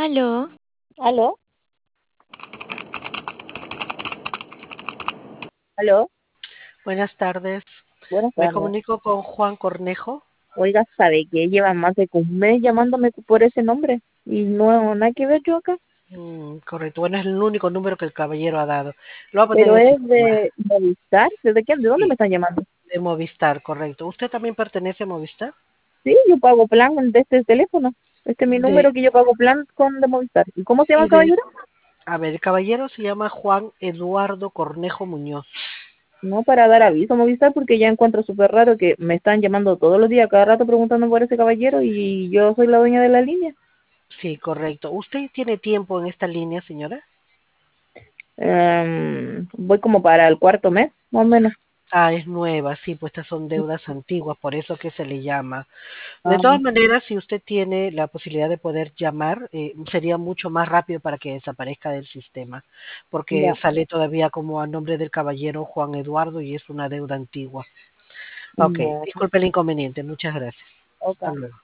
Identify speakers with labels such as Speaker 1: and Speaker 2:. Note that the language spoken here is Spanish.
Speaker 1: Aló,
Speaker 2: ¿Aló? ¿Aló?
Speaker 3: Buenas tardes.
Speaker 2: Buenas
Speaker 3: Me
Speaker 2: tardes.
Speaker 3: comunico con Juan Cornejo.
Speaker 2: Oiga, ¿sabe que lleva más de un mes llamándome por ese nombre? Y no, nada que ver yo acá.
Speaker 3: Correcto. Bueno, es el único número que el caballero ha dado. Lo va a poner en
Speaker 2: Pero
Speaker 3: el
Speaker 2: es
Speaker 3: sistema.
Speaker 2: de Movistar. ¿Desde quién? ¿De dónde me
Speaker 3: Sí,
Speaker 2: están llamando?
Speaker 3: de Movistar, correcto. ¿Usted también pertenece a Movistar?
Speaker 2: Sí, yo pago plan de este teléfono. Este es mi
Speaker 3: De,
Speaker 2: número que yo pago plan con de Movistar. ¿Y cómo se llama
Speaker 3: y
Speaker 2: el
Speaker 3: de,
Speaker 2: caballero?
Speaker 3: a ver, el caballero se llama Juan Eduardo Cornejo Muñoz.
Speaker 2: No, para dar aviso a Movistar porque ya encuentro súper raro que me están llamando todos los días, cada rato preguntando por ese caballero y yo soy la dueña de la línea.
Speaker 3: Sí, correcto. ¿Usted tiene tiempo en esta línea, señora?
Speaker 2: Voy como para el cuarto mes, más o menos.
Speaker 3: Ah, es nueva, sí, pues estas son deudas antiguas, por eso que se le llama. De
Speaker 2: Ah,
Speaker 3: todas maneras, si usted tiene la posibilidad de poder llamar, sería mucho más rápido para que desaparezca del sistema, porque
Speaker 2: ya,
Speaker 3: sale todavía como a nombre del caballero Juan Eduardo y es una deuda antigua. Ok,
Speaker 2: ya,
Speaker 3: disculpe el inconveniente, muchas gracias. Hasta
Speaker 2: ok.
Speaker 3: luego.